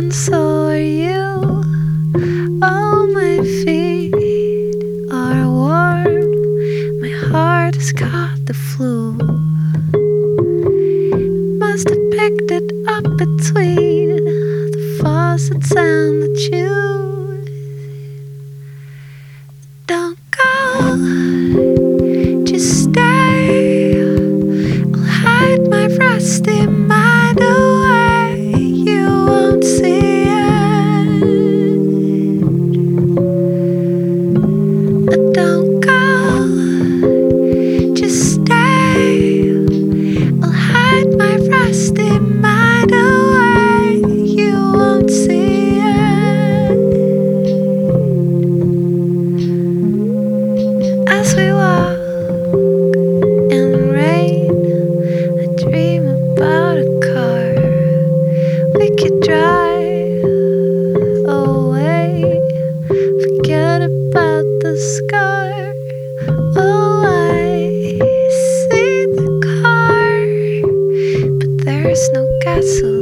and so are you. Oh, my feet are warm, my heart has caught the flu. Must have picked it up between the faucets and the tube. Don't go, just stay. I'll hide my rusty mind away. You won't see it. Don't go, just stay. I'll hide my rusty mind away. You won't see it. As we walk in the rain, I dream about a car we could drive away. Forget about the scar. Oh, I see the car, but there's no gasoline.